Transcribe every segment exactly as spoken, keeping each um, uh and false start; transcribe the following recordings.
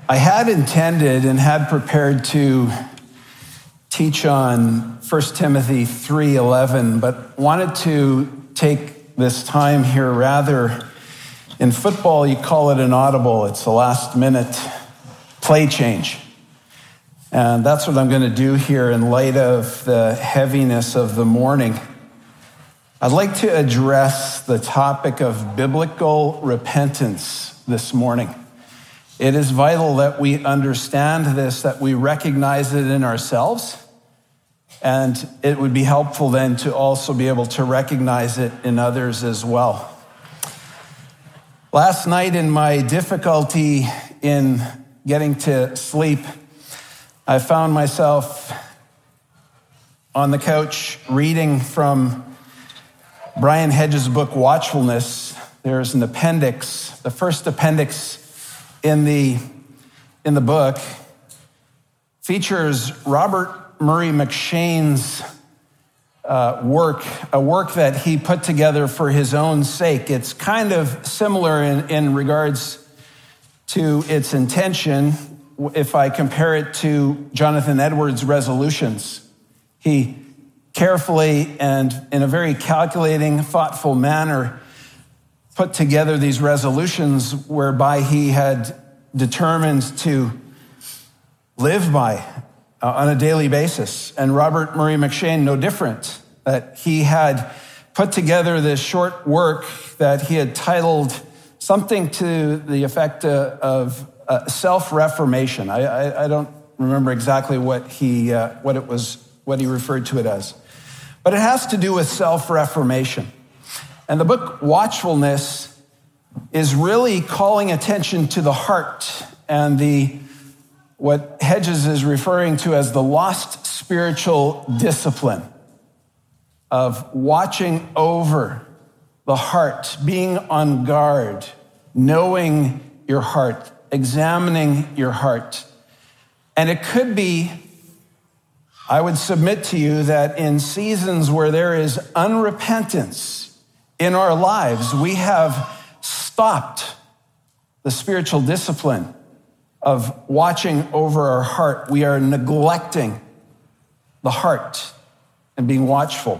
I had intended and had prepared to teach on First Timothy three eleven, but wanted to take this time here rather. In football, you call it an audible. It's a last-minute play change. And that's what I'm going to do here in light of the heaviness of the morning. I'd like to address the topic of biblical repentance this morning. It is vital that we understand this, that we recognize it in ourselves, and it would be helpful then to also be able to recognize it in others as well. Last night, in my difficulty in getting to sleep, I found myself on the couch reading from Brian Hedges' book, Watchfulness. There's an appendix. The first appendix in the, in the book features Robert Murray M'Cheyne's uh, work, a work that he put together for his own sake. It's kind of similar in, in regards to its intention if I compare it to Jonathan Edwards' resolutions. He carefully and in a very calculating, thoughtful manner put together these resolutions whereby he had determined to live by uh, on a daily basis. And Robert Murray M'Cheyne, no different, that he had put together this short work that he had titled something to the effect uh, of uh, self-reformation. I, I, I don't remember exactly what he uh, what it was, what he referred to it as, but it has to do with self-reformation. And the book Watchfulness is really calling attention to the heart and the what Hedges is referring to as the lost spiritual discipline of watching over the heart, being on guard, knowing your heart, examining your heart. And it could be, I would submit to you that in seasons where there is unrepentance in our lives, we have stopped the spiritual discipline of watching over our heart. We are neglecting the heart and being watchful.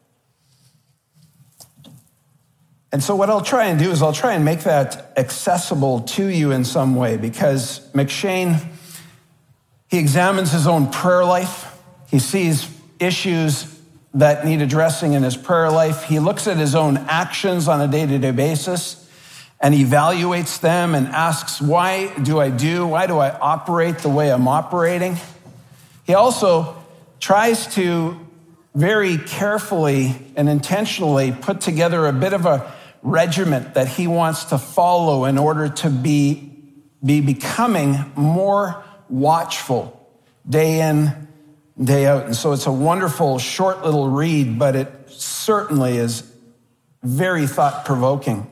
And so what I'll try and do is I'll try and make that accessible to you in some way, because M'Cheyne, he examines his own prayer life. He sees issues that need addressing in his prayer life. He looks at his own actions on a day-to-day basis and evaluates them and asks, why do I do, why do I operate the way I'm operating? He also tries to very carefully and intentionally put together a bit of a regiment that he wants to follow in order to be, be becoming more watchful day in, day out. And so it's a wonderful, short little read, but it certainly is very thought-provoking.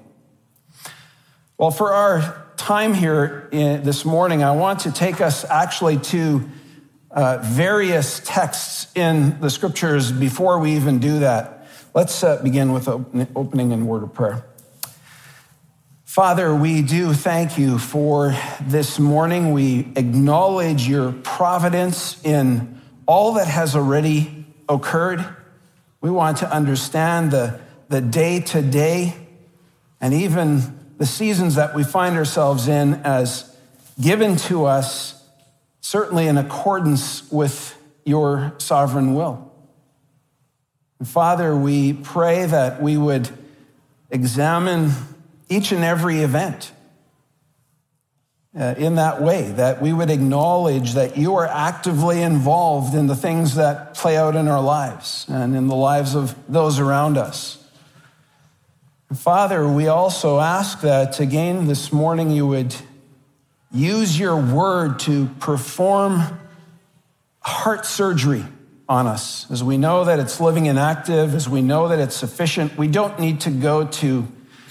Well, for our time here in, this morning, I want to take us actually to uh, various texts in the scriptures before we even do that. Let's uh, begin with open, opening in word of prayer. Father, we do thank you for this morning. We acknowledge your providence in all that has already occurred. We want to understand the, the day-to-day and even the seasons that we find ourselves in as given to us, certainly in accordance with your sovereign will. And Father, we pray that we would examine each and every event uh, in that way, that we would acknowledge that you are actively involved in the things that play out in our lives and in the lives of those around us. Father, we also ask that, again, this morning you would use your word to perform heart surgery on us. As we know that it's living and active, as we know that it's sufficient, we don't need to go to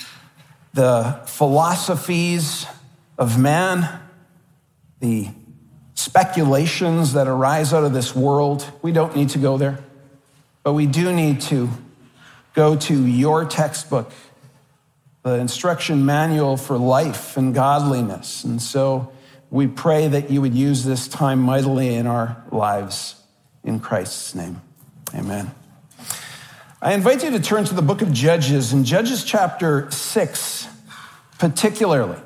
the philosophies of man, the speculations that arise out of this world. We don't need to go there, but we do need to go to your textbook, the instruction manual for life and godliness. And so we pray that you would use this time mightily in our lives. In Christ's name, amen. I invite you to turn to the book of Judges, in Judges chapter six particularly.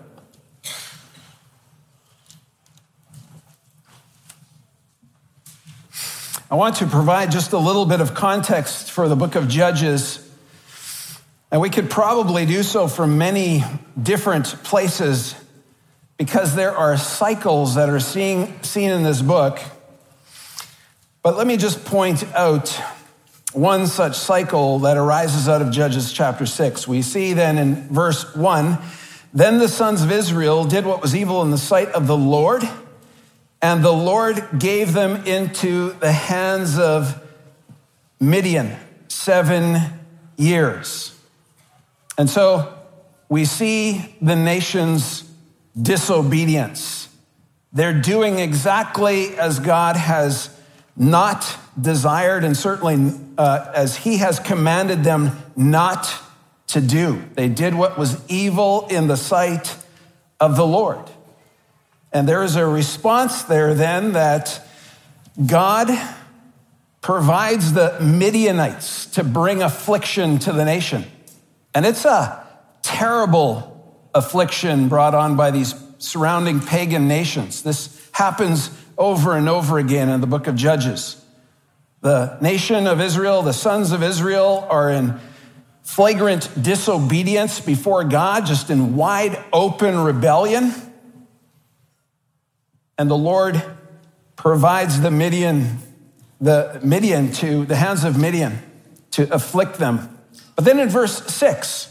I want to provide just a little bit of context for the book of Judges, and we could probably do so from many different places because there are cycles that are seeing, seen in this book. But let me just point out one such cycle that arises out of Judges chapter six. We see then in verse one, then the sons of Israel did what was evil in the sight of the Lord, and the Lord gave them into the hands of Midian seven years. And so we see the nation's disobedience. They're doing exactly as God has not desired, and certainly uh, as he has commanded them not to do. They did what was evil in the sight of the Lord. And there is a response there then that God provides the Midianites to bring affliction to the nation. And it's a terrible affliction brought on by these surrounding pagan nations. This happens over and over again in the book of Judges. The nation of Israel, the sons of Israel, are in flagrant disobedience before God, just in wide open rebellion. And the Lord provides the Midian, the Midian to the hands of Midian to afflict them. But then in verse six,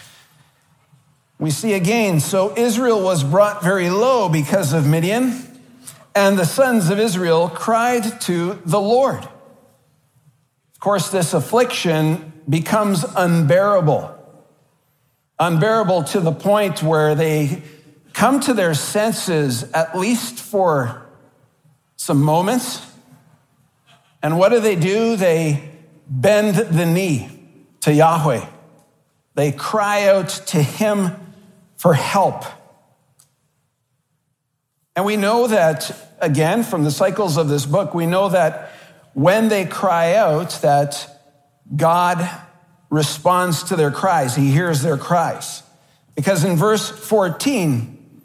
we see again, so Israel was brought very low because of Midian, and the sons of Israel cried to the Lord. Of course, this affliction becomes unbearable. Unbearable to the point where they come to their senses, at least for some moments. And what do they do? They bend the knee to Yahweh. They cry out to him for help. And we know that, again, from the cycles of this book, we know that when they cry out, that God responds to their cries. He hears their cries. Because in verse fourteen,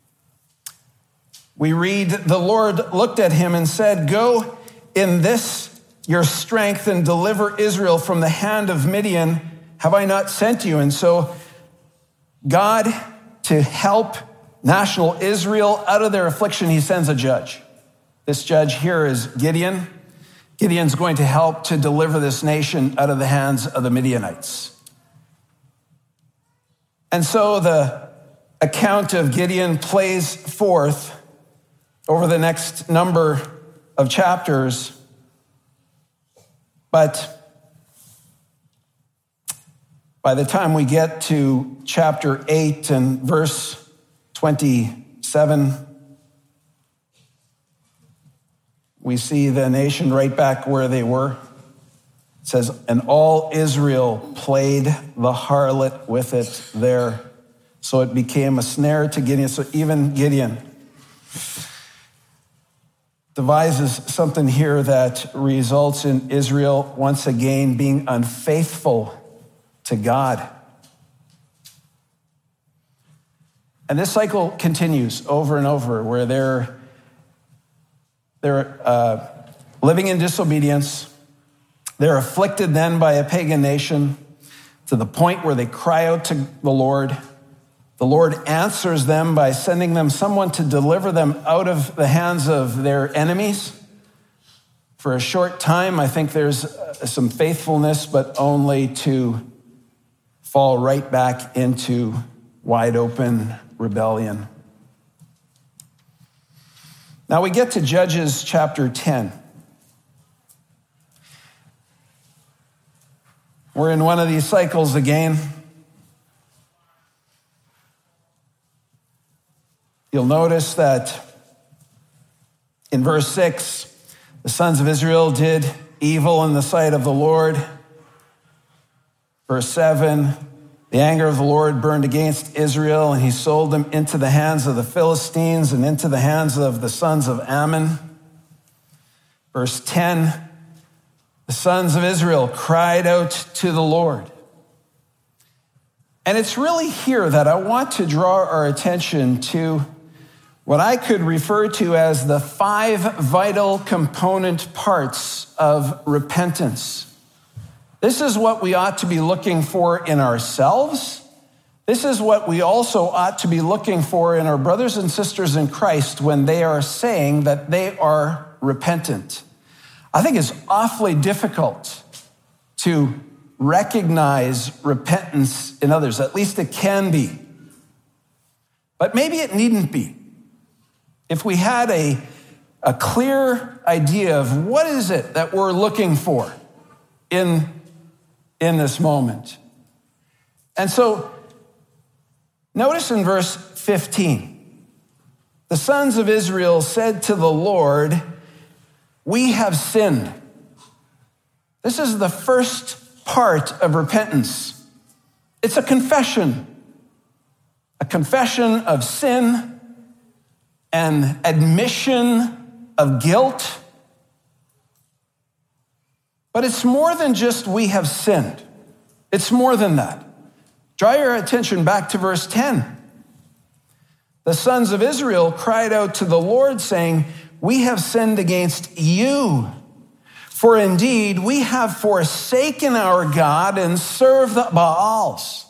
we read, the Lord looked at him and said, go in this your strength and deliver Israel from the hand of Midian. Have I not sent you? And so God, to help national Israel out of their affliction, he sends a judge. This judge here is Gideon. Gideon's going to help to deliver this nation out of the hands of the Midianites. And so the account of Gideon plays forth over the next number of chapters. But by the time we get to chapter eight and verse twenty-seven, we see the nation right back where they were. It says, and all Israel played the harlot with it there. So it became a snare to Gideon. So even Gideon devises something here that results in Israel once again being unfaithful to God. And this cycle continues over and over, where they're, they're uh, living in disobedience. They're afflicted then by a pagan nation to the point where they cry out to the Lord. The Lord answers them by sending them someone to deliver them out of the hands of their enemies. For a short time, I think there's some faithfulness, but only to fall right back into wide open rebellion. Now we get to Judges chapter ten. We're in one of these cycles again. You'll notice that in verse six, the sons of Israel did evil in the sight of the Lord. Verse seven, The anger of the Lord burned against Israel, and he sold them into the hands of the Philistines and into the hands of the sons of Ammon. Verse ten, the sons of Israel cried out to the Lord. And it's really here that I want to draw our attention to what I could refer to as the five vital component parts of repentance. This is what we ought to be looking for in ourselves. This is what we also ought to be looking for in our brothers and sisters in Christ when they are saying that they are repentant. I think it's awfully difficult to recognize repentance in others. At least it can be. But maybe it needn't be. If we had a, a clear idea of what is it that we're looking for in, in this moment. And so, notice in verse fifteen, the sons of Israel said to the Lord, "We have sinned." This is the first part of repentance. It's a confession, a confession of sin, an admission of guilt. But it's more than just "we have sinned." It's more than that. Draw your attention back to verse ten. The sons of Israel cried out to the Lord, saying, "We have sinned against you. For indeed, we have forsaken our God and served the Baals."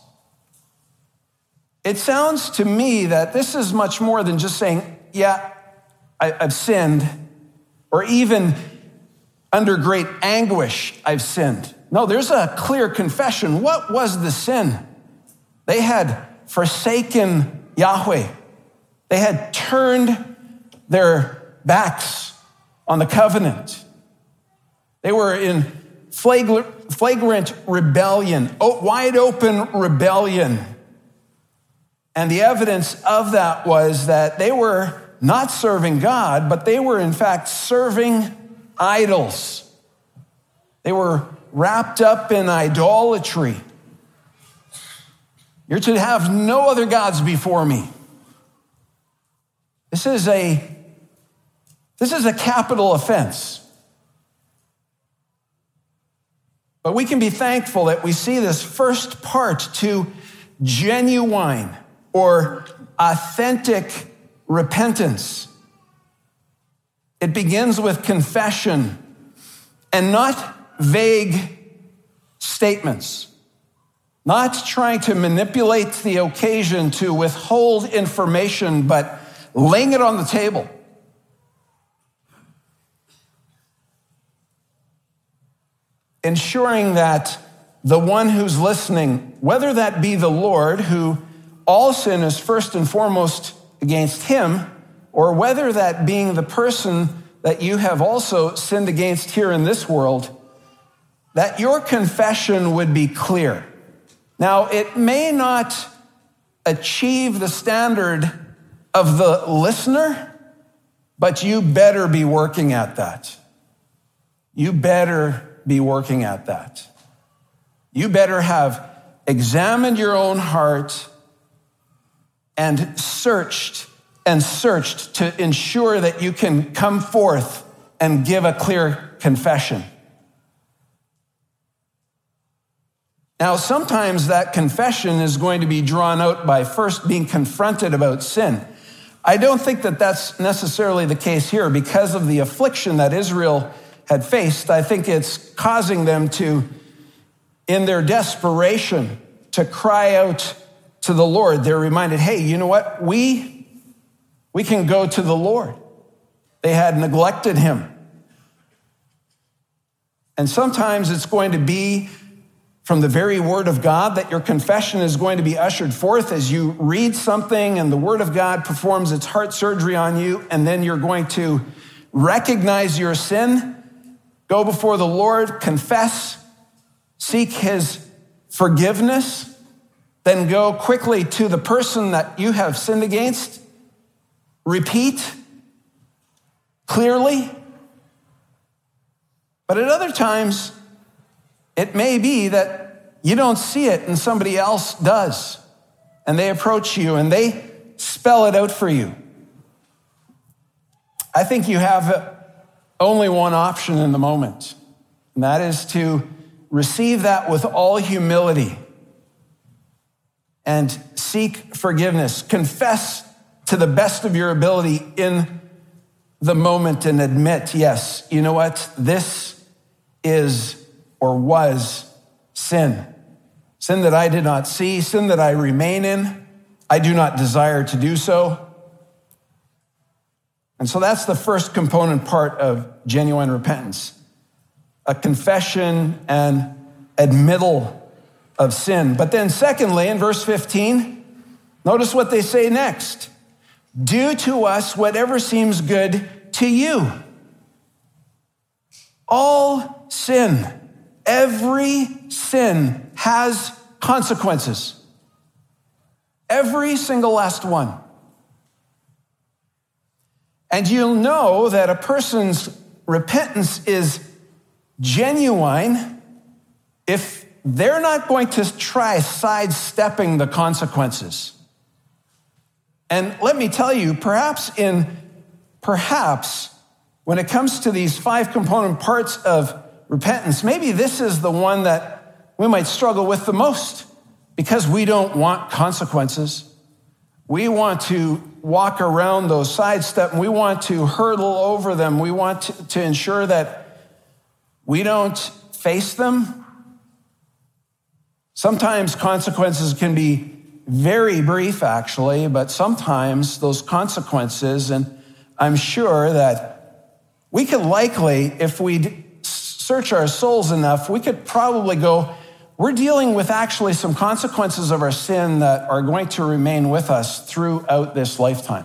It sounds to me that this is much more than just saying, yeah, I, I've sinned, or even under great anguish, I've sinned. No, there's a clear confession. What was the sin? They had forsaken Yahweh. They had turned their backs on the covenant. They were in flagrant, flagrant rebellion, wide open rebellion. And the evidence of that was that they were not serving God, but they were in fact serving idols. They were wrapped up in idolatry. You're to have no other gods before me. This is a, this is a capital offense. But we can be thankful that we see this first part to genuine or authentic repentance. It begins with confession and not vague statements, not trying to manipulate the occasion to withhold information, but laying it on the table. Ensuring that the one who's listening, whether that be the Lord, who all sin is first and foremost against him, or whether that being the person that you have also sinned against here in this world, that your confession would be clear. Now, it may not achieve the standard of the listener, but you better be working at that. You better be working at that. You better have examined your own heart and searched and searched to ensure that you can come forth and give a clear confession. Now, sometimes that confession is going to be drawn out by first being confronted about sin. I don't think that that's necessarily the case here because of the affliction that Israel had faced. I think it's causing them to, in their desperation, to cry out to the Lord. They're reminded, hey, you know what? We, we can go to the Lord. They had neglected him. And sometimes it's going to be from the very word of God that your confession is going to be ushered forth as you read something and the word of God performs its heart surgery on you, and then you're going to recognize your sin, go before the Lord, confess, seek his forgiveness, then go quickly to the person that you have sinned against, repeat clearly. But at other times, it may be that you don't see it and somebody else does. And they approach you and they spell it out for you. I think you have only one option in the moment, and that is to receive that with all humility and seek forgiveness. Confess to the best of your ability in the moment and admit, yes, you know what? This is or was sin. Sin that I did not see, sin that I remain in. I do not desire to do so. And so that's the first component part of genuine repentance. A confession and admittal of sin. But then secondly, in verse fifteen, notice what they say next. Do to us whatever seems good to you. All sin, every sin has consequences. Every single last one. And you'll know that a person's repentance is genuine if they're not going to try sidestepping the consequences. And let me tell you, perhaps in, perhaps when it comes to these five component parts of repentance, maybe this is the one that we might struggle with the most because we don't want consequences. We want to walk around those sidestep, and we want to hurdle over them. We want to, to ensure that we don't face them. Sometimes consequences can be very brief, actually, but sometimes those consequences, and I'm sure that we could likely, if we search our souls enough, we could probably go, we're dealing with actually some consequences of our sin that are going to remain with us throughout this lifetime.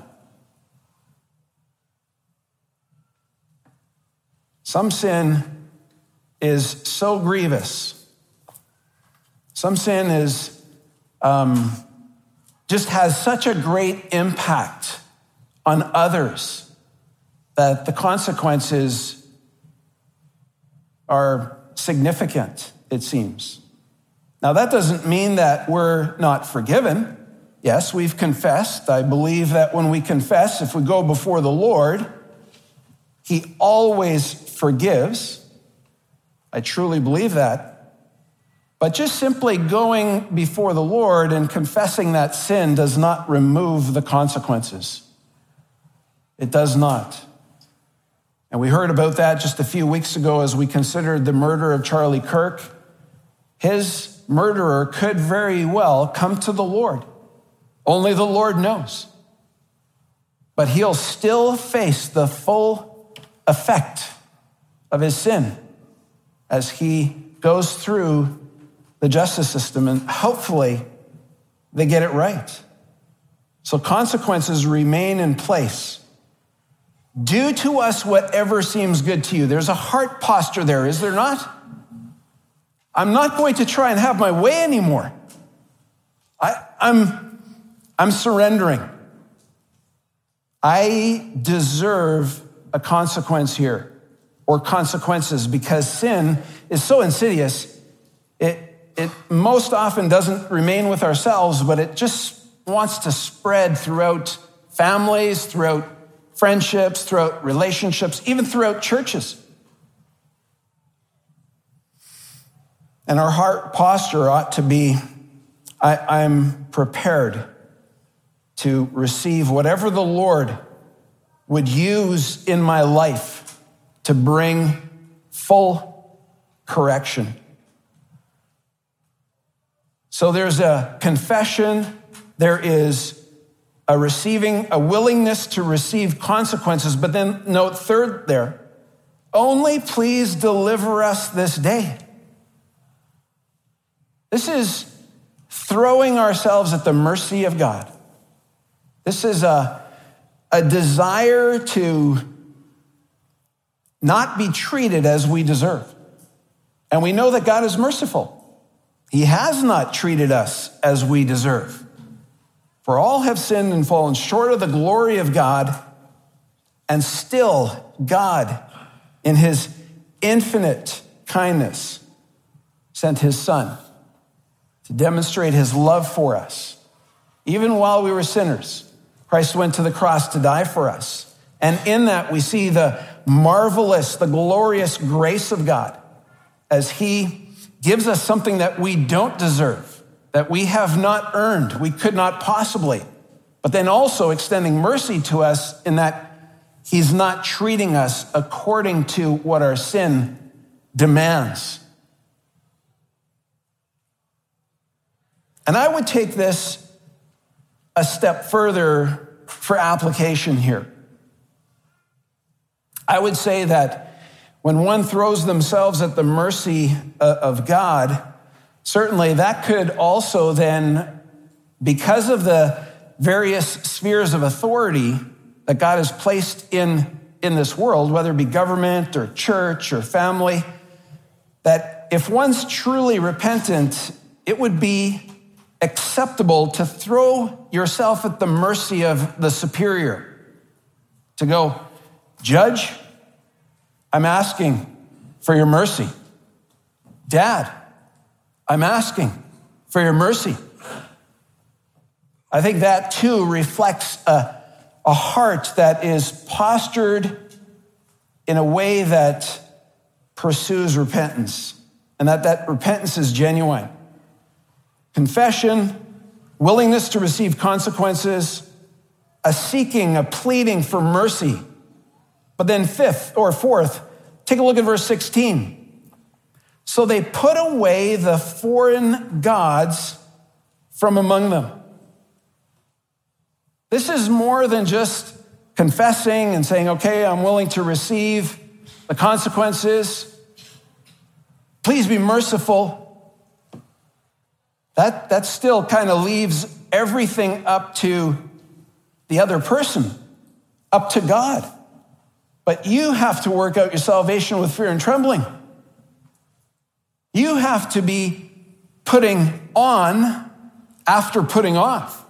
Some sin is so grievous. Some sin is um, just has such a great impact on others that the consequences are significant, it seems. Now, that doesn't mean that we're not forgiven. Yes, we've confessed. I believe that when we confess, if we go before the Lord, He always forgives. I truly believe that. But just simply going before the Lord and confessing that sin does not remove the consequences. It does not. And we heard about that just a few weeks ago as we considered the murder of Charlie Kirk. His murderer could very well come to the Lord. Only the Lord knows. But he'll still face the full effect of his sin as he goes through the justice system, and hopefully they get it right. So consequences remain in place. Do to us whatever seems good to you. There's a heart posture there, is there not? I'm not going to try and have my way anymore. I, I'm, I'm surrendering. I deserve a consequence here, or consequences, because sin is so insidious. It, it most often doesn't remain with ourselves, but it just wants to spread throughout families, throughout friendships, throughout relationships, even throughout churches. And our heart posture ought to be, I, I'm prepared to receive whatever the Lord would use in my life to bring full correction. So there's a confession, there is a receiving, a willingness to receive consequences, but then note third there, only please deliver us this day. This is throwing ourselves at the mercy of God. This is a, a desire to not be treated as we deserve. And we know that God is merciful. He has not treated us as we deserve. For all have sinned and fallen short of the glory of God, and still God, in his infinite kindness, sent his Son to demonstrate his love for us. Even while we were sinners, Christ went to the cross to die for us. And in that, we see the marvelous, the glorious grace of God as he gives us something that we don't deserve, that we have not earned, we could not possibly, but then also extending mercy to us in that he's not treating us according to what our sin demands. And I would take this a step further for application here. I would say that when one throws themselves at the mercy of God, certainly that could also then, because of the various spheres of authority that God has placed in, in this world, whether it be government or church or family, that if one's truly repentant, it would be acceptable to throw yourself at the mercy of the superior, to go, Judge, I'm asking for your mercy. Dad, I'm asking for your mercy. I think that too reflects a, a heart that is postured in a way that pursues repentance, and that that repentance is genuine. Confession, willingness to receive consequences, a seeking, a pleading for mercy. But then fifth or fourth, take a look at verse sixteen. So they put away the foreign gods from among them. This is more than just confessing and saying, okay, I'm willing to receive the consequences. Please be merciful. That, that still kind of leaves everything up to the other person, up to God. But you have to work out your salvation with fear and trembling. You have to be putting on after putting off.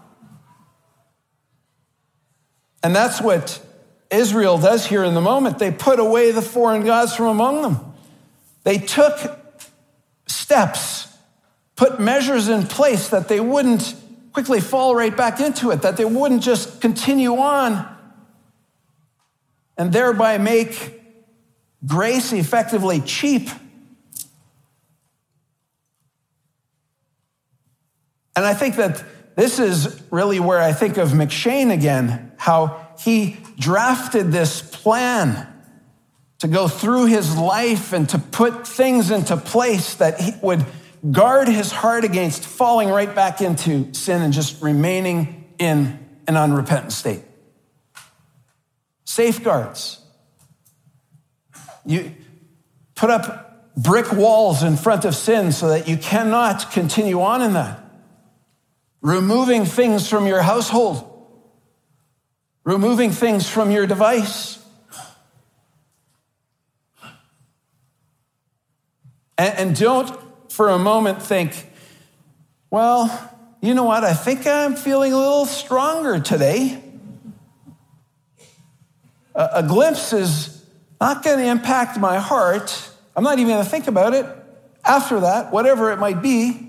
And that's what Israel does here in the moment. They put away the foreign gods from among them. They took steps, put measures in place that they wouldn't quickly fall right back into it, that they wouldn't just continue on and thereby make grace effectively cheap. And I think that this is really where I think of M'Cheyne again, how he drafted this plan to go through his life and to put things into place that he would guard his heart against falling right back into sin and just remaining in an unrepentant state. Safeguards. You put up brick walls in front of sin so that you cannot continue on in that. Removing things from your household. Removing things from your device. And, and don't for a moment think, well, you know what? I think I'm feeling a little stronger today. A, a glimpse is not going to impact my heart. I'm not even going to think about it after that, whatever it might be.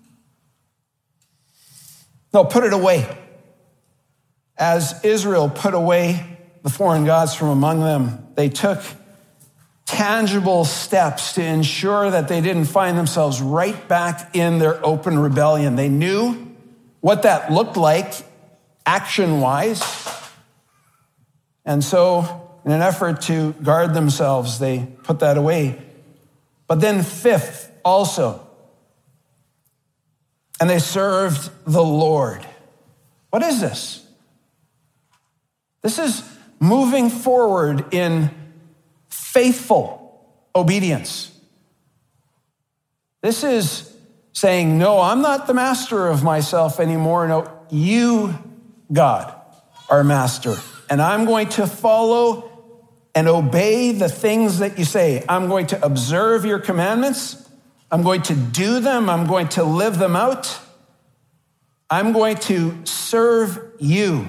No, put it away. As Israel put away the foreign gods from among them, they took tangible steps to ensure that they didn't find themselves right back in their open rebellion. They knew what that looked like action-wise. And so, in an effort to guard themselves, they put that away. But then fifth, also, and they served the Lord. What is this? This is moving forward in faithful obedience. This is saying, no, I'm not the master of myself anymore. No, you, God, are master. And I'm going to follow and obey the things that you say. I'm going to observe your commandments. I'm going to do them. I'm going to live them out. I'm going to serve you.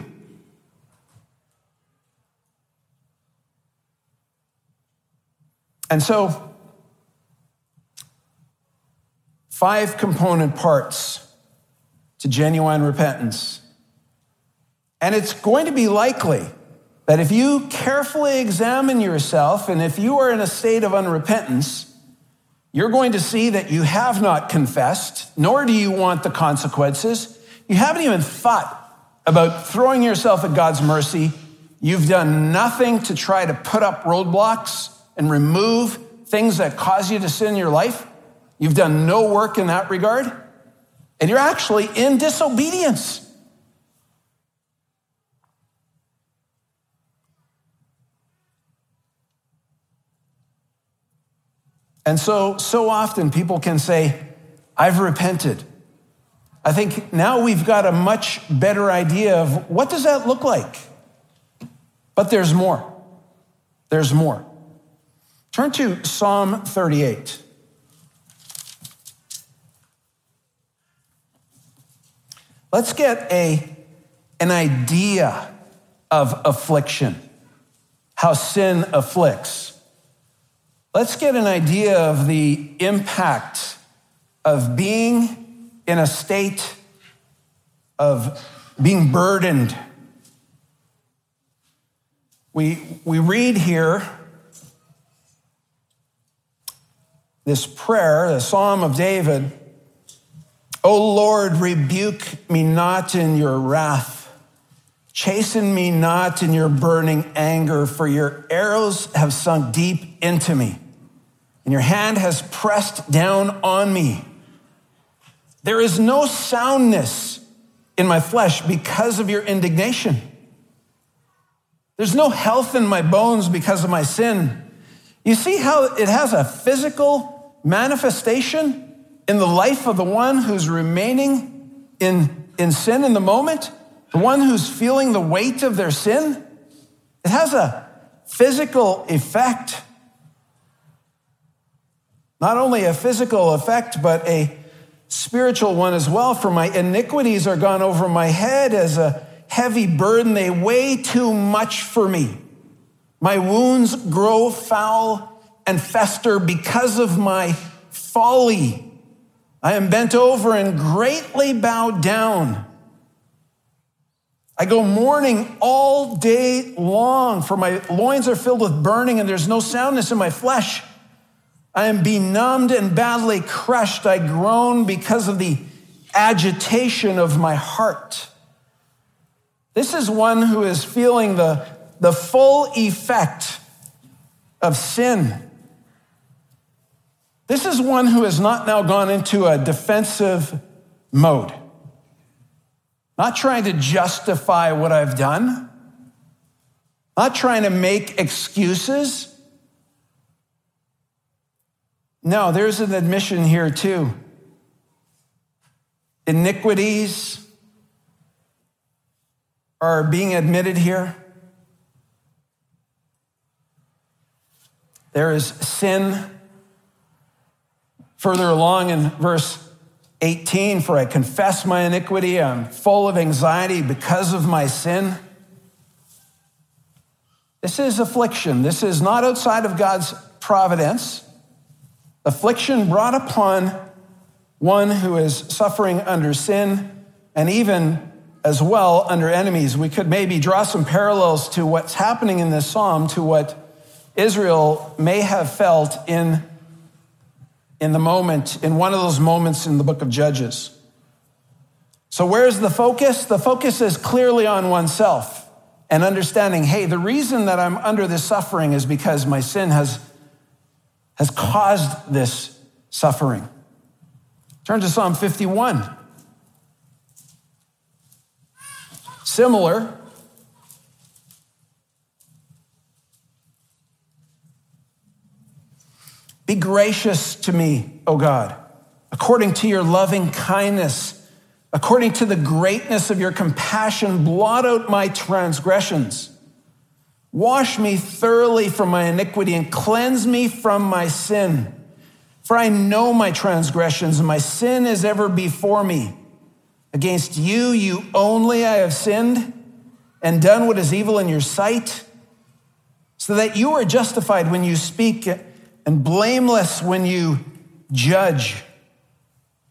And so, five component parts to genuine repentance. And it's going to be likely that if you carefully examine yourself and if you are in a state of unrepentance, you're going to see that you have not confessed, nor do you want the consequences. You haven't even thought about throwing yourself at God's mercy. You've done nothing to try to put up roadblocks and remove things that cause you to sin in your life. You've done no work in that regard. And you're actually in disobedience. And so, so often people can say, I've repented. I think now we've got a much better idea of what does that look like? But there's more. There's more. Turn to Psalm thirty-eight. Let's get a, an idea of affliction, how sin afflicts. Let's get an idea of the impact of being in a state of being burdened. We, we read here this prayer, the Psalm of David. O Lord, rebuke me not in your wrath. Chasten me not in your burning anger, for your arrows have sunk deep into me, and your hand has pressed down on me. There is no soundness in my flesh because of your indignation. There's no health in my bones because of my sin. You see how it has a physical manifestation in the life of the one who's remaining in, in sin in the moment, the one who's feeling the weight of their sin? It has a physical effect. Not only a physical effect, but a spiritual one as well. For my iniquities are gone over my head as a heavy burden. They weigh too much for me. My wounds grow foul and fester because of my folly. I am bent over and greatly bowed down. I go mourning all day long, for my loins are filled with burning and there's no soundness in my flesh. I am benumbed and badly crushed. I groan because of the agitation of my heart. This is one who is feeling the, the full effect of sin. This is one who has not now gone into a defensive mode. Not trying to justify what I've done. Not trying to make excuses. No, there's an admission here too. Iniquities are being admitted here. There is sin. Further along in verse eighteen, for I confess my iniquity, I'm full of anxiety because of my sin. This is affliction. This is not outside of God's providence. Affliction brought upon one who is suffering under sin and even as well under enemies. We could maybe draw some parallels to what's happening in this psalm to what Israel may have felt in, in the moment, in one of those moments in the book of Judges. So where's the focus? The focus is clearly on oneself and understanding, hey, the reason that I'm under this suffering is because my sin has has caused this suffering. Turn to Psalm fifty-one. Similar. Be gracious to me, O God, according to your loving kindness, according to the greatness of your compassion, blot out my transgressions. Wash me thoroughly from my iniquity and cleanse me from my sin. For I know my transgressions and my sin is ever before me. Against you, you only I have sinned and done what is evil in your sight, so that you are justified when you speak and blameless when you judge.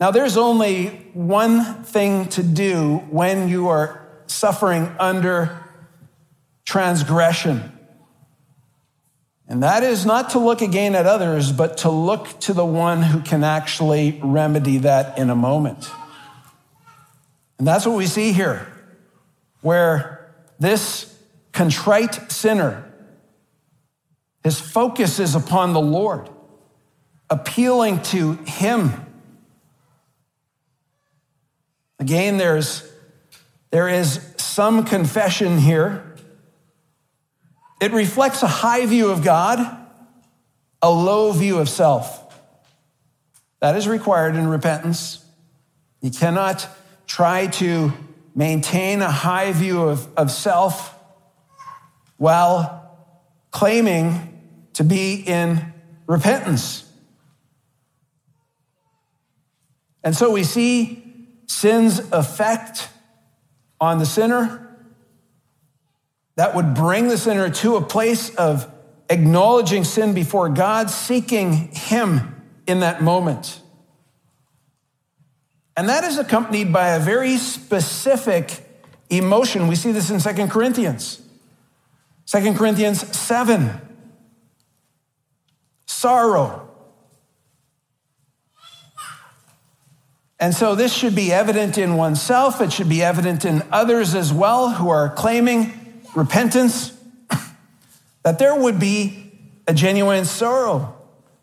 Now, there's only one thing to do when you are suffering under transgression. And that is not to look again at others, but to look to the one who can actually remedy that in a moment. And that's what we see here, where this contrite sinner, his focus is upon the Lord, appealing to him. Again, there's, there is some confession here. It reflects a high view of God, a low view of self. That is required in repentance. You cannot try to maintain a high view of, of self while claiming to be in repentance. And so we see sin's effect on the sinner that would bring the sinner to a place of acknowledging sin before God, seeking him in that moment. And that is accompanied by a very specific emotion. We see this in Second Corinthians. Second Corinthians seven. Sorrow. And so this should be evident in oneself. It should be evident in others as well who are claiming repentance, that there would be a genuine sorrow.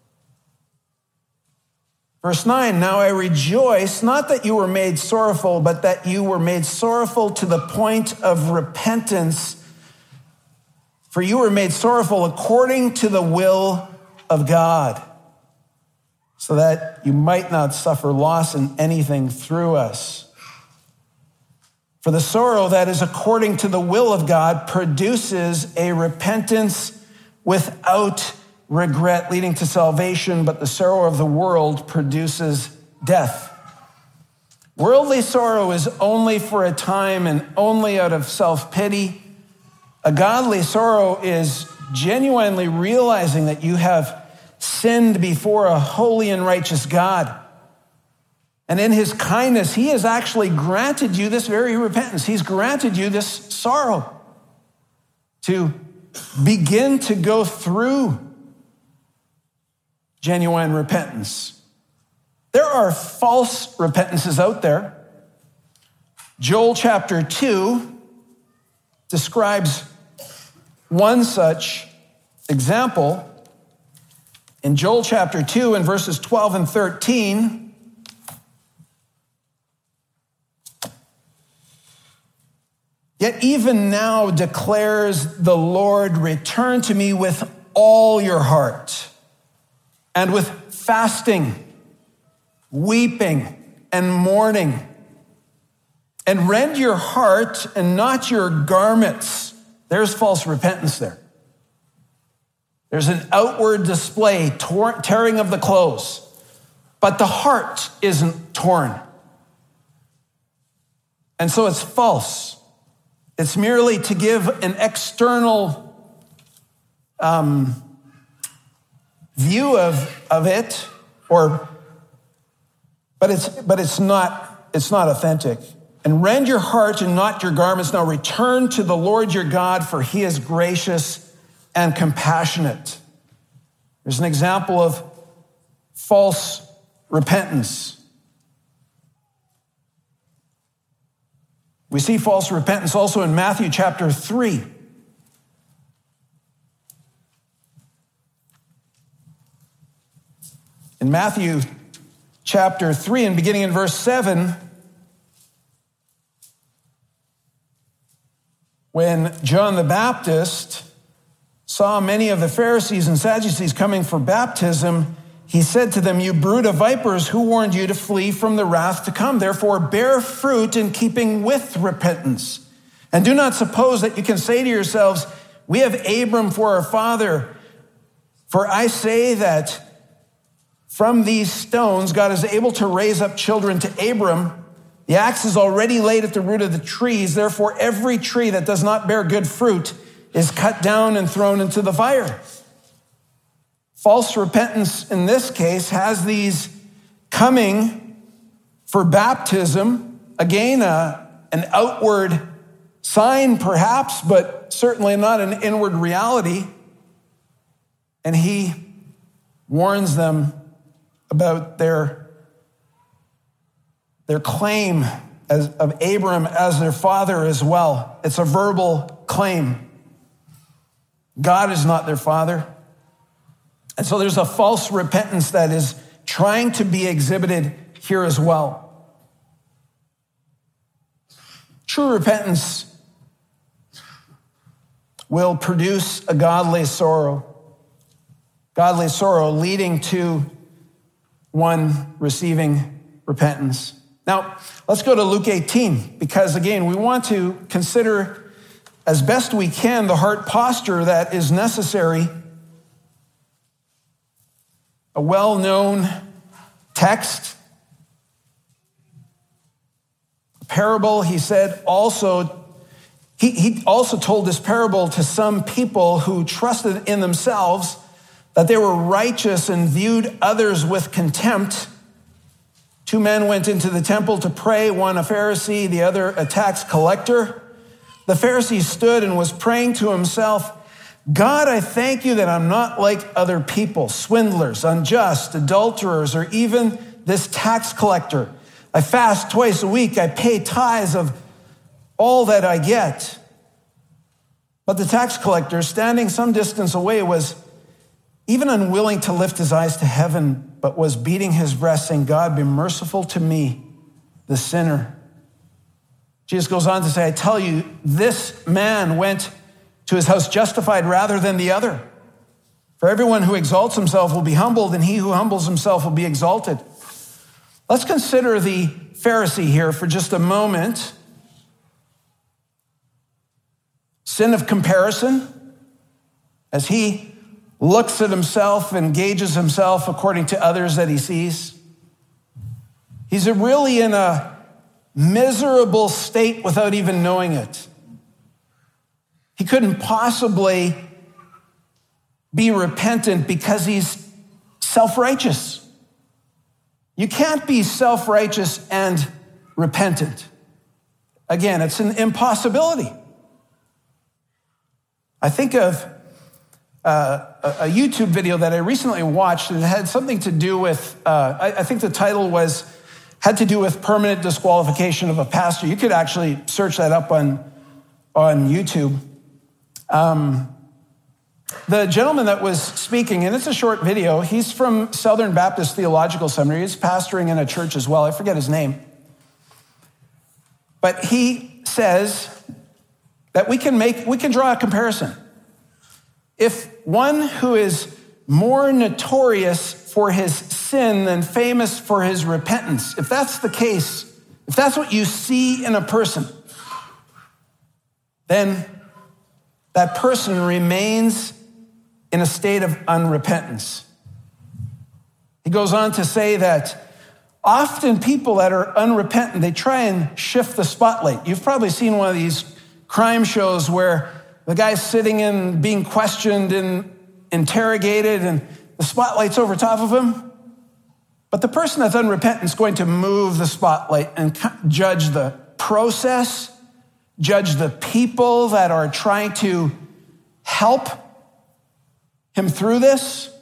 Verse nine, now I rejoice, not that you were made sorrowful, but that you were made sorrowful to the point of repentance. For you were made sorrowful according to the will of God, so that you might not suffer loss in anything through us. For the sorrow that is according to the will of God produces a repentance without regret, leading to salvation, but the sorrow of the world produces death. Worldly sorrow is only for a time and only out of self-pity. A godly sorrow is genuinely realizing that you have sinned before a holy and righteous God. And in his kindness, he has actually granted you this very repentance. He's granted you this sorrow to begin to go through genuine repentance. There are false repentances out there. Joel chapter two describes one such example. In Joel chapter two, in verses twelve and thirteen, yet even now declares the Lord, return to me with all your heart, and with fasting, weeping, and mourning, and rend your heart and not your garments. There's false repentance there. There's an outward display, tearing of the clothes, but the heart isn't torn. And so it's false. It's merely to give an external um, view of, of it, or, but it's but it's not it's not authentic. And rend your heart and not your garments. Now return to the Lord your God, for he is gracious and compassionate. There's an example of false repentance. We see false repentance also in Matthew chapter three. In Matthew chapter three, and beginning in verse seven, when John the Baptist saw many of the Pharisees and Sadducees coming for baptism, he said to them, you brood of vipers, who warned you to flee from the wrath to come? Therefore, bear fruit in keeping with repentance. And do not suppose that you can say to yourselves, we have Abram for our father. For I say that from these stones, God is able to raise up children to Abram. The axe is already laid at the root of the trees. Therefore, every tree that does not bear good fruit is cut down and thrown into the fire. False repentance in this case has these coming for baptism, again, a, an outward sign perhaps, but certainly not an inward reality. And he warns them about their, their claim as, of Abram as their father as well. It's a verbal claim. God is not their father. And so there's a false repentance that is trying to be exhibited here as well. True repentance will produce a godly sorrow. Godly sorrow leading to one receiving repentance. Now, let's go to Luke eighteen, because again, we want to consider as best we can the heart posture that is necessary. A well-known text, a parable. He said also, he, he also told this parable to some people who trusted in themselves that they were righteous and viewed others with contempt. Two men went into the temple to pray, one a Pharisee, the other a tax collector. The Pharisee stood and was praying to himself, God, I thank you that I'm not like other people, swindlers, unjust, adulterers, or even this tax collector. I fast twice a week. I pay tithes of all that I get. But the tax collector, standing some distance away, was even unwilling to lift his eyes to heaven, but was beating his breast, saying, God, be merciful to me, the sinner. Jesus goes on to say, I tell you, this man went to his house justified rather than the other. For everyone who exalts himself will be humbled, and he who humbles himself will be exalted. Let's consider the Pharisee here for just a moment. Sin of comparison, as he looks at himself and gauges himself according to others that he sees. He's really in a miserable state without even knowing it. He couldn't possibly be repentant because he's self-righteous. You can't be self-righteous and repentant. Again, it's an impossibility. I think of uh, a YouTube video that I recently watched, and it had something to do with, uh, I, I think the title was, had to do with permanent disqualification of a pastor. You could actually search that up on, on YouTube. Um, the gentleman that was speaking, and it's a short video, he's from Southern Baptist Theological Seminary. He's pastoring in a church as well. I forget his name. But he says that we can make, we can draw a comparison. If one who is more notorious for his sin than famous for his repentance, if that's the case, if that's what you see in a person, then that person remains in a state of unrepentance. He goes on to say that often people that are unrepentant, they try and shift the spotlight. You've probably seen one of these crime shows where the guy's sitting in being questioned and interrogated and the spotlight's over top of him. But the person that's unrepentant is going to move the spotlight and judge the process, judge the people that are trying to help him through this.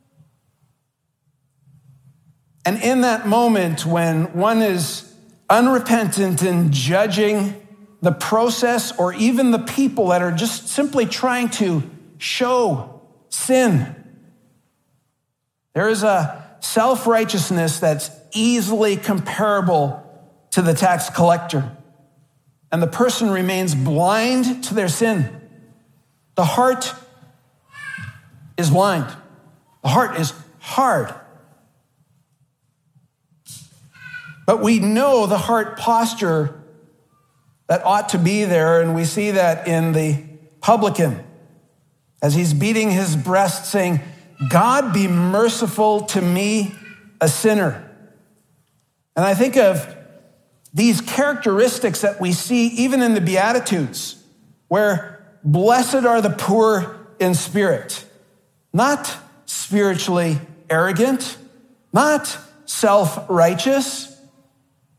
And in that moment, when one is unrepentant and judging the process or even the people that are just simply trying to show sin, there is a self-righteousness that's easily comparable to the tax collector. And the person remains blind to their sin. The heart is blind. The heart is hard. But we know the heart posture that ought to be there, and we see that in the publican as he's beating his breast saying, God, be merciful to me, a sinner. And I think of these characteristics that we see even in the Beatitudes, where blessed are the poor in spirit, not spiritually arrogant, not self-righteous,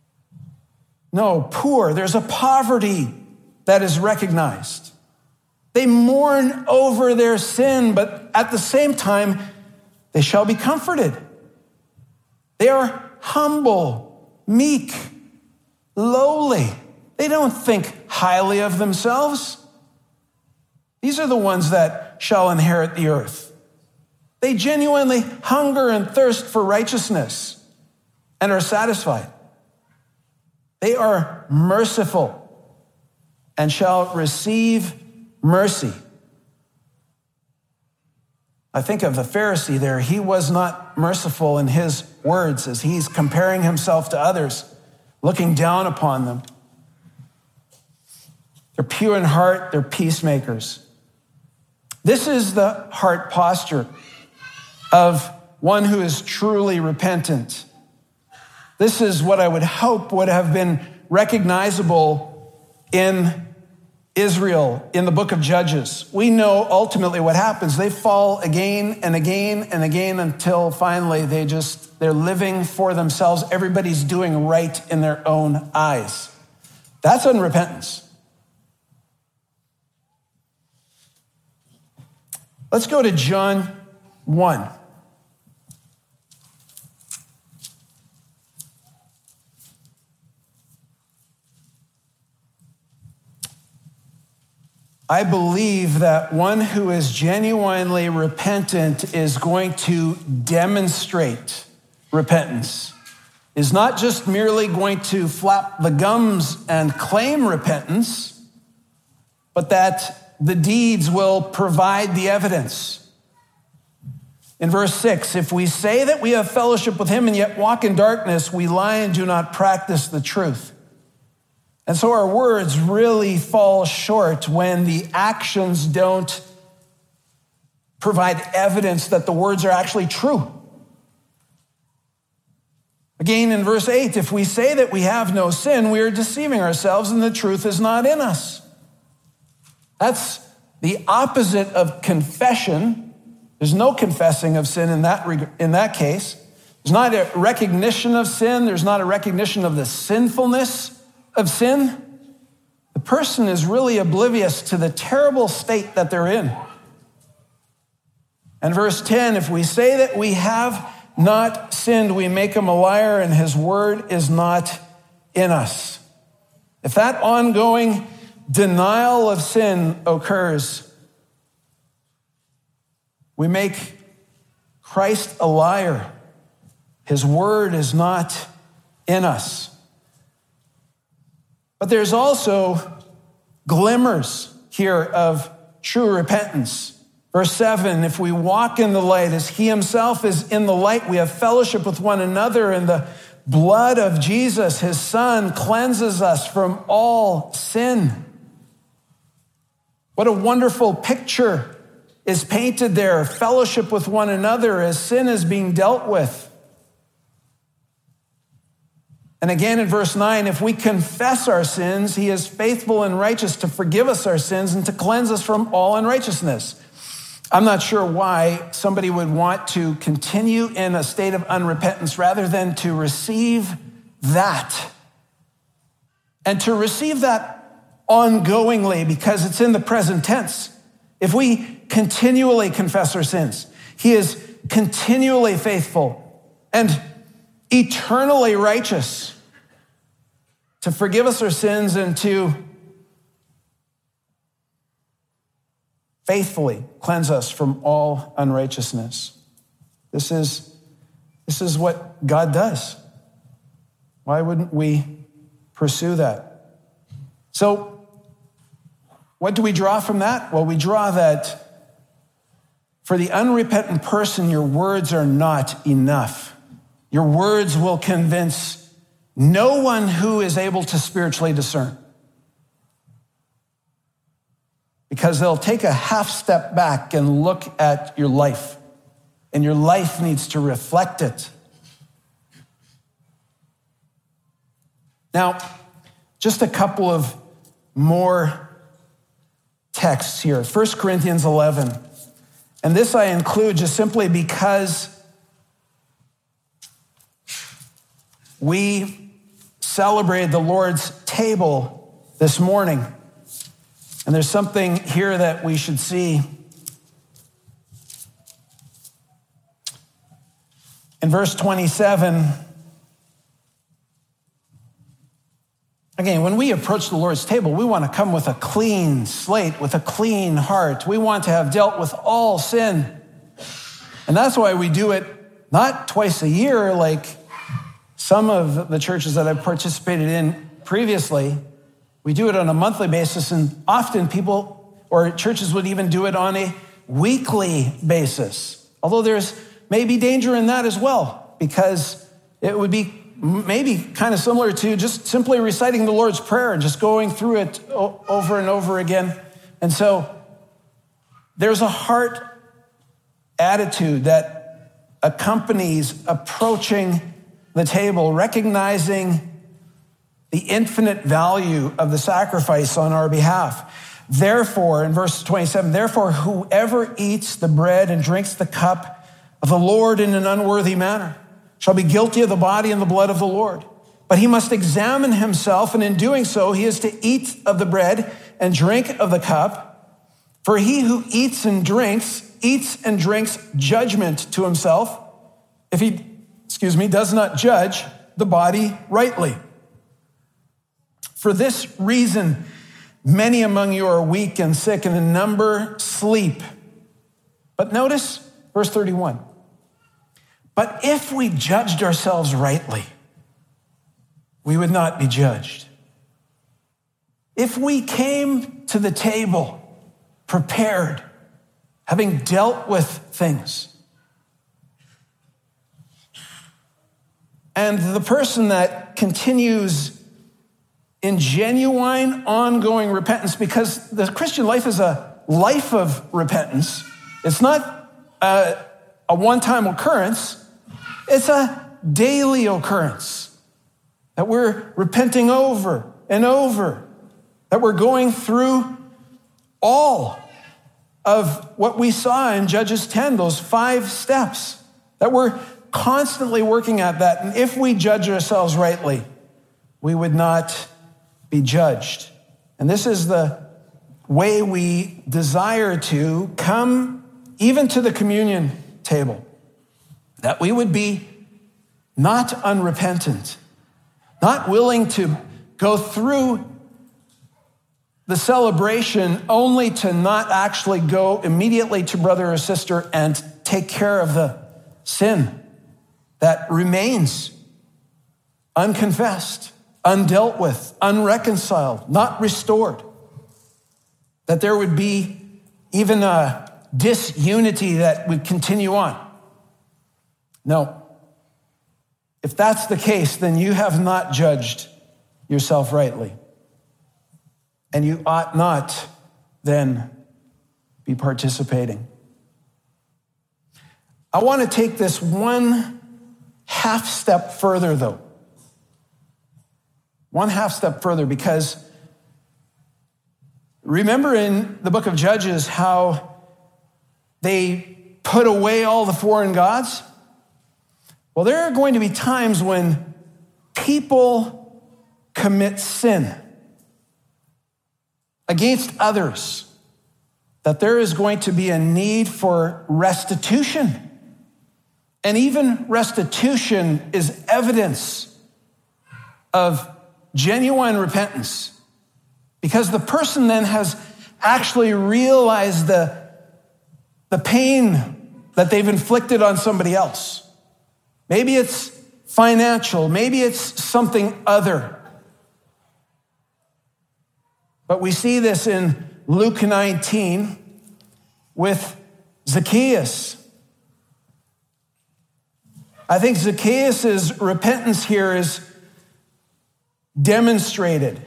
No, poor. There's a poverty that is recognized. They mourn over their sin, but at the same time, they shall be comforted. They are humble, meek, lowly. They don't think highly of themselves. These are the ones that shall inherit the earth. They genuinely hunger and thirst for righteousness and are satisfied. They are merciful and shall receive mercy. I think of the Pharisee there. He was not merciful in his words as he's comparing himself to others, looking down upon them. They're pure in heart, they're peacemakers. This is the heart posture of one who is truly repentant. This is what I would hope would have been recognizable in Israel in the book of Judges. We know ultimately what happens. They fall again and again and again until finally they just, they're living for themselves. Everybody's doing right in their own eyes. That's unrepentance. Let's go to John one. I believe that one who is genuinely repentant is going to demonstrate repentance, is not just merely going to flap the gums and claim repentance, but that the deeds will provide the evidence. In verse six, if we say that we have fellowship with him and yet walk in darkness, we lie and do not practice the truth. And so our words really fall short when the actions don't provide evidence that the words are actually true. Again, in verse eight, if we say that we have no sin, we are deceiving ourselves and the truth is not in us. That's the opposite of confession. There's no confessing of sin in that, in that case. There's not a recognition of sin. There's not a recognition of the sinfulness of sin. The person is really oblivious to the terrible state that they're in. And verse ten, if we say that we have not sinned, we make him a liar and his word is not in us. If that ongoing denial of sin occurs, we make Christ a liar. His word is not in us. But there's also glimmers here of true repentance. Verse seven, if we walk in the light as he himself is in the light, we have fellowship with one another, and the blood of Jesus, his son, cleanses us from all sin. What a wonderful picture is painted there. Fellowship with one another as sin is being dealt with. And again in verse nine, if we confess our sins, he is faithful and righteous to forgive us our sins and to cleanse us from all unrighteousness. I'm not sure why somebody would want to continue in a state of unrepentance rather than to receive that. And to receive that ongoingly because it's in the present tense. If we continually confess our sins, he is continually faithful and eternally righteous to forgive us our sins and to faithfully cleanse us from all unrighteousness. This is, this is what God does. Why wouldn't we pursue that? So, what do we draw from that? Well, we draw that for the unrepentant person, your words are not enough. Your words will convince no one who is able to spiritually discern. Because they'll take a half step back and look at your life, and your life needs to reflect it. Now, just a couple of more texts here. First Corinthians eleven. And this I include just simply because we celebrated the Lord's table this morning. And there's something here that we should see. In verse twenty-seven, again, when we approach the Lord's table, we want to come with a clean slate, with a clean heart. We want to have dealt with all sin. And that's why we do it not twice a year like some of the churches that I've participated in previously. We do it on a monthly basis, and often people or churches would even do it on a weekly basis. Although there's maybe danger in that as well, because it would be maybe kind of similar to just simply reciting the Lord's Prayer and just going through it over and over again. And so there's a heart attitude that accompanies approaching the table, recognizing the infinite value of the sacrifice on our behalf. Therefore, in verse twenty-seven, therefore, whoever eats the bread and drinks the cup of the Lord in an unworthy manner shall be guilty of the body and the blood of the Lord. But he must examine himself, and in doing so, he is to eat of the bread and drink of the cup. For he who eats and drinks, eats and drinks judgment to himself, if he, excuse me, does not judge the body rightly. For this reason, many among you are weak and sick, and a number sleep. But notice verse thirty-one. But if we judged ourselves rightly, we would not be judged. If we came to the table prepared, having dealt with things, and the person that continues in genuine, ongoing repentance, because the Christian life is a life of repentance. It's not a, a one-time occurrence. It's a daily occurrence that we're repenting over and over, that we're going through all of what we saw in Judges ten, those five steps, that we're constantly working at that. And if we judge ourselves rightly, we would not be judged. And this is the way we desire to come even to the communion table, that we would be not unrepentant, not willing to go through the celebration only to not actually go immediately to brother or sister and take care of the sin that remains unconfessed, undealt with, unreconciled, not restored. That there would be even a disunity that would continue on. No. If that's the case, then you have not judged yourself rightly. And you ought not then be participating. I want to take this one half step further, though. One half step further, because remember in the book of Judges how they put away all the foreign gods? Well, there are going to be times when people commit sin against others, that there is going to be a need for restitution. And even restitution is evidence of genuine repentance, because the person then has actually realized the, the pain that they've inflicted on somebody else. Maybe it's financial, maybe it's something other. But we see this in Luke nineteen with Zacchaeus. I think Zacchaeus' repentance here is demonstrated.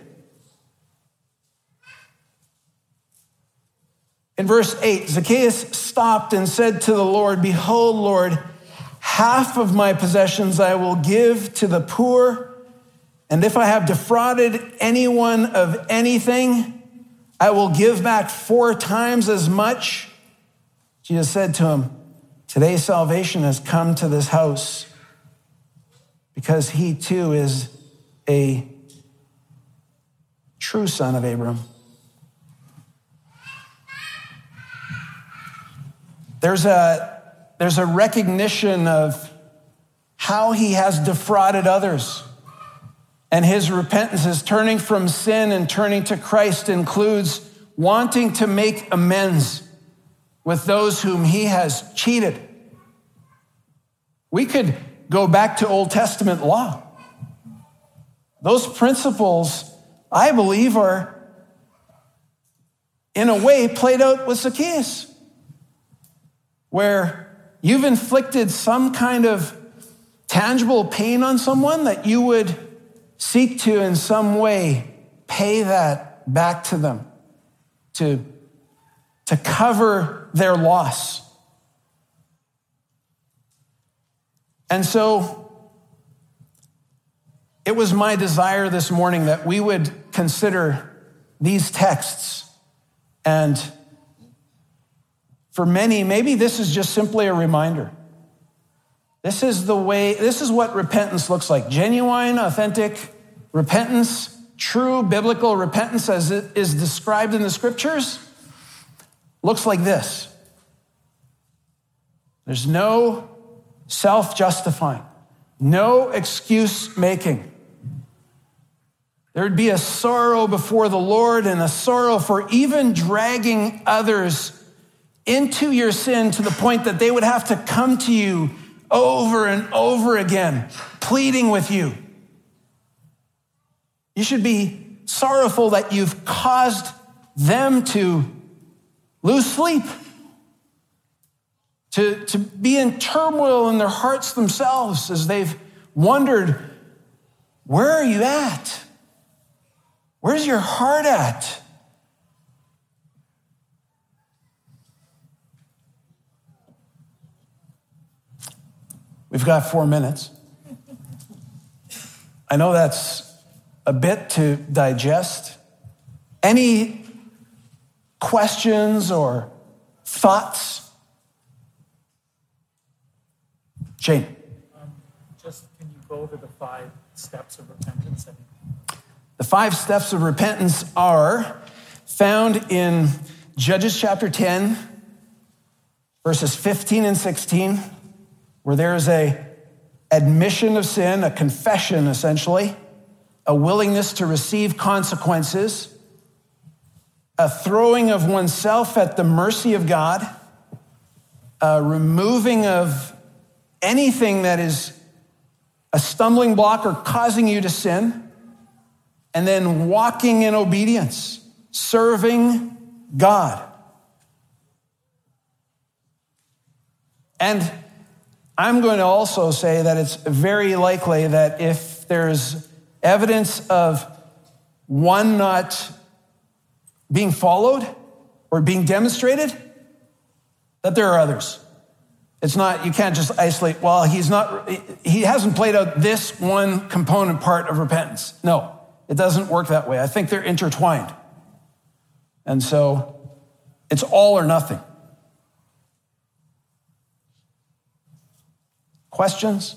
In verse eight, Zacchaeus stopped and said to the Lord, "Behold, Lord, half of my possessions I will give to the poor, and if I have defrauded anyone of anything, I will give back four times as much." Jesus said to him, "Today salvation has come to this house, because he too is a true son of Abraham. There's a, there's a recognition of how he has defrauded others. And his repentance is turning from sin and turning to Christ includes wanting to make amends with those whom he has cheated. We could go back to Old Testament law. Those principles, I believe, are in a way played out with Zacchaeus, where you've inflicted some kind of tangible pain on someone that you would seek to in some way pay that back to them, to, to cover their loss. And so it was my desire this morning that we would consider these texts. And for many, maybe this is just simply a reminder. This is the way, this is what repentance looks like. Genuine, authentic repentance, true biblical repentance as it is described in the scriptures, looks like this. There's no self-justifying, no excuse making. There'd be a sorrow before the Lord and a sorrow for even dragging others into your sin to the point that they would have to come to you over and over again, pleading with you. You should be sorrowful that you've caused them to lose sleep, to, to be in turmoil in their hearts themselves as they've wondered, where are you at? Where's your heart at? We've got four minutes. I know that's a bit to digest. Any questions or thoughts? Shane. Um, just can you go over the five steps of repentance? The five steps of repentance are found in Judges chapter ten, verses fifteen and sixteen, where there is a admission of sin, a confession essentially, a willingness to receive consequences, a throwing of oneself at the mercy of God, a removing of anything that is a stumbling block or causing you to sin, and then walking in obedience, serving God. And I'm going to also say that it's very likely that if there's evidence of one not being followed or being demonstrated, that there are others. It's not, you can't just isolate, well, he's not, he hasn't played out this one component part of repentance. No, it doesn't work that way. I think they're intertwined. And so it's all or nothing. Questions?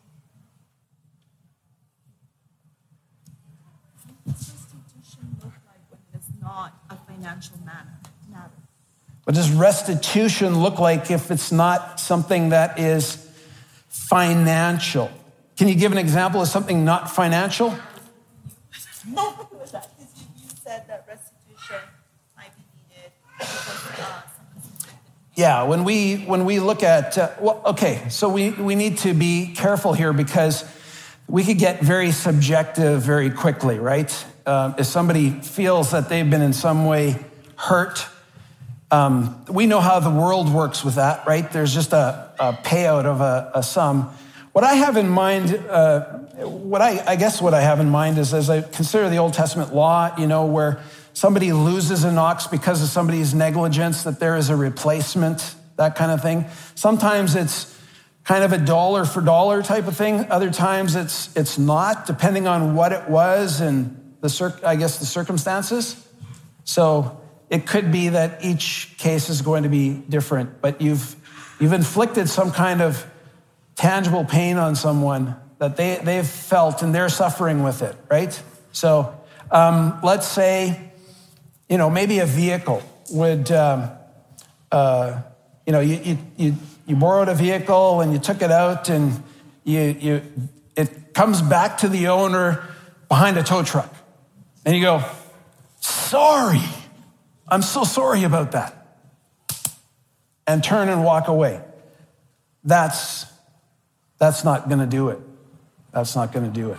What does restitution look like when it's not a financial matter? What does restitution look like if it's not something that is financial? Can you give an example of something not financial? No, because you said that restitution might be needed because uh, Yeah, when we when we look at, uh, well, okay, so we, we need to be careful here because we could get very subjective very quickly, right? Uh, if somebody feels that they've been in some way hurt, um, we know how the world works with that, right? There's just a, a payout of a, a sum. What I have in mind, uh, what I, I guess what I have in mind is as I consider the Old Testament law, you know, where somebody loses an ox because of somebody's negligence, that there is a replacement, that kind of thing. Sometimes it's kind of a dollar for dollar type of thing. Other times it's it's not, depending on what it was and the cir- I guess the circumstances. So it could be that each case is going to be different, but you've you've inflicted some kind of tangible pain on someone that they, they've felt and they're suffering with it, right? So um, let's say, you know, maybe a vehicle would, um, uh, you know, you, you, you, you borrowed a vehicle and you took it out and you, you, it comes back to the owner behind a tow truck. And you go, sorry, I'm so sorry about that. And turn and walk away. That's, that's not gonna do it. That's not gonna do it.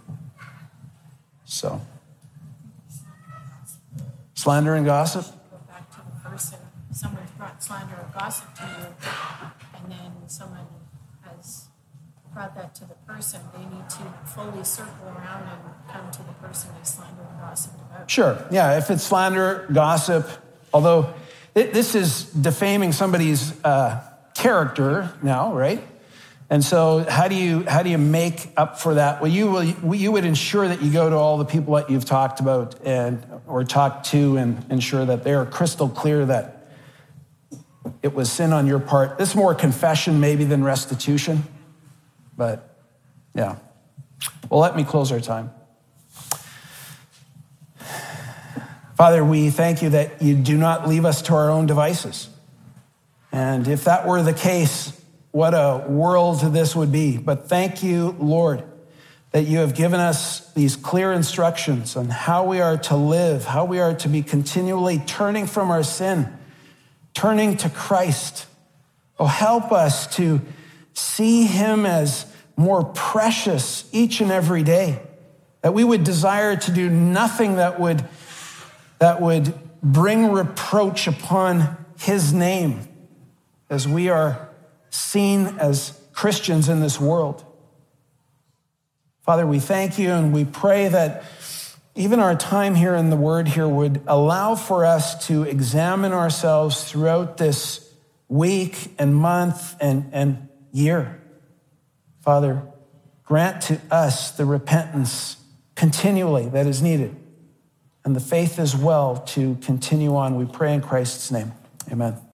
So, slander and gossip? Go back to the person. Someone's brought slander or gossip to you, and then someone has brought that to the person. They need to fully circle around and come to the person they slander and gossip about. Sure, yeah, if it's slander, gossip, although it, this is defaming somebody's uh, character now, right? And so how do you how do you make up for that? Well, you will you would ensure that you go to all the people that you've talked about and or talked to and ensure that they are crystal clear that it was sin on your part. This is more confession maybe than restitution, but yeah. Well, let me close our time. Father, we thank you that you do not leave us to our own devices. And if that were the case, what a world this would be. But thank you, Lord, that you have given us these clear instructions on how we are to live, how we are to be continually turning from our sin, turning to Christ. Oh, help us to see him as more precious each and every day, that we would desire to do nothing that would, that would bring reproach upon his name as we are seen as Christians in this world. Father, we thank you and we pray that even our time here in the Word here would allow for us to examine ourselves throughout this week and month and, and year. Father, grant to us the repentance continually that is needed and the faith as well to continue on. We pray in Christ's name. Amen.